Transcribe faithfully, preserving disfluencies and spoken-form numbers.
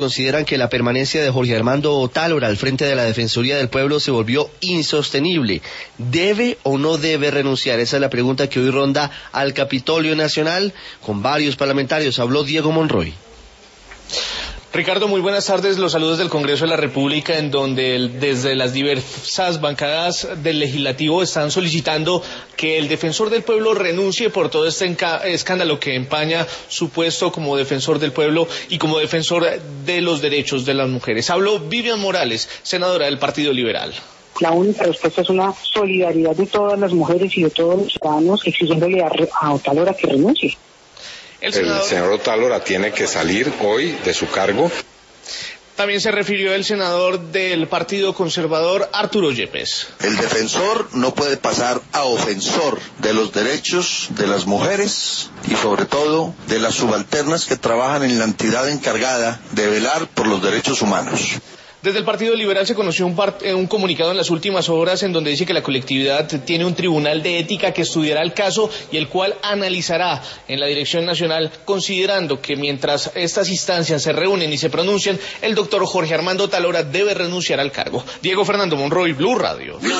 Consideran que la permanencia de Jorge Armando Tálora al frente de la Defensoría del Pueblo se volvió insostenible. ¿Debe o no debe renunciar? Esa es la pregunta que hoy ronda al Capitolio Nacional con varios parlamentarios. Habló Diego Monroy. Ricardo, muy buenas tardes. Los saludos del Congreso de la República, en donde el, desde las diversas bancadas del Legislativo están solicitando que el defensor del pueblo renuncie por todo este escándalo que empaña su puesto como defensor del pueblo y como defensor de los derechos de las mujeres. Habló Vivian Morales, senadora del Partido Liberal. La única respuesta es una solidaridad de todas las mujeres y de todos los ciudadanos exigiéndole a, a Tálora que renuncie. El, senador... el senador Tálora tiene que salir hoy de su cargo. También se refirió el senador del Partido Conservador, Arturo Yepes. El defensor no puede pasar a ofensor de los derechos de las mujeres y sobre todo de las subalternas que trabajan en la entidad encargada de velar por los derechos humanos. Desde el Partido Liberal se conoció un, part, un comunicado en las últimas horas en donde dice que la colectividad tiene un tribunal de ética que estudiará el caso y el cual analizará en la Dirección Nacional, considerando que mientras estas instancias se reúnen y se pronuncian, el doctor Jorge Armando Tálora debe renunciar al cargo. Diego Fernando Monroy, Blue Radio.